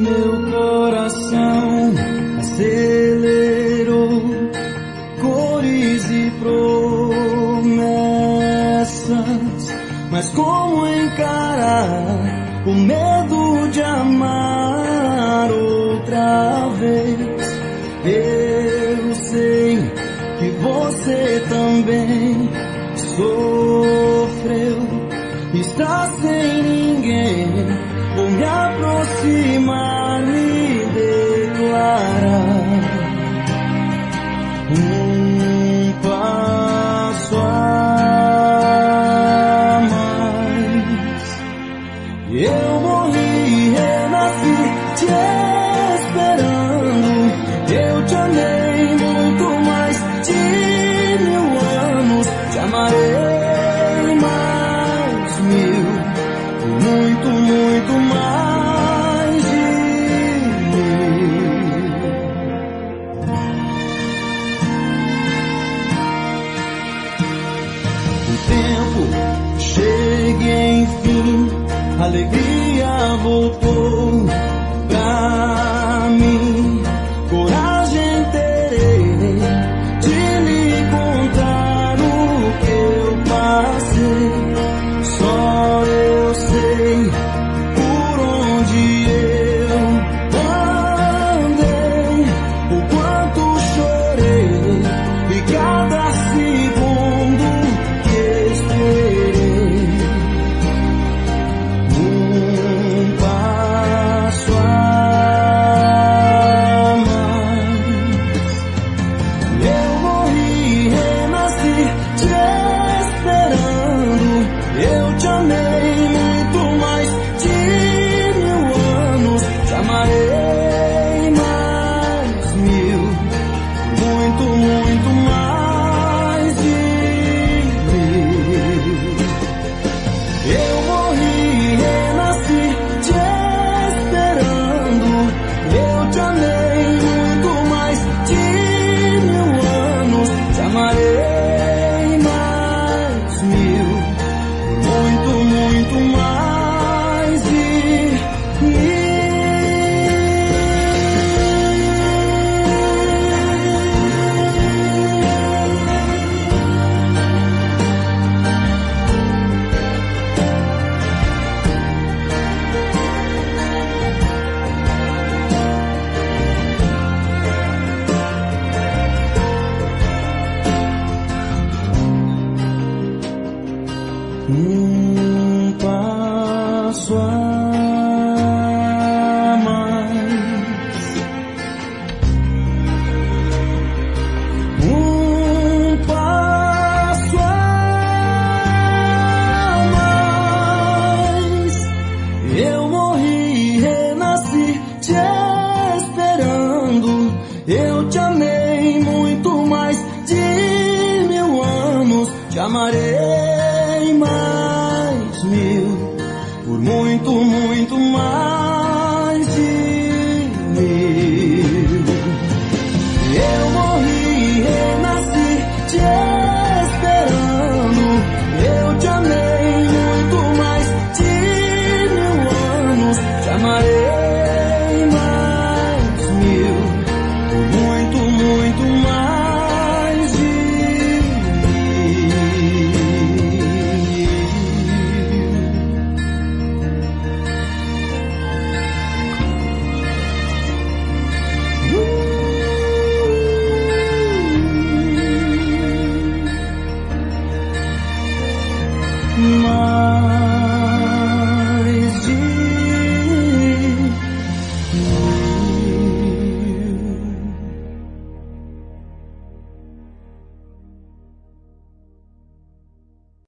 meu coração acelerou, cores e promessas, mas como encarar o medo de amar outra vez? Eu sei que você também sofreu, está sem ninguém, vou me aproximar, me declarar passo a mais. Eu morri, renasci te esperando, eu te amei muito mais de 1000 anos, te amarei mais 1000, muito, muito mais de 1000. O tempo chega enfim, a alegria voltou pra mim, coragem terei de lhe contar o que eu passei. Só eu sei por onde eu andei, o quanto chorei e cada segundo que esperei. Passo a mais. Eu morri, renasci te esperando, eu te amei muito mais de 1000 anos, te amarei mais 1000, muito, muito mais de 1000. Eu morri, renasci te esperando, eu te amei muito mais de 1000 anos, te amarei mais 1000, muito, muito mais de 1000. Passo a mais. Passo a mais. Eu morri, renasci te esperando, eu te amei muito mais de 1000 anos, te amarei mais 1000, por muito, muito mais.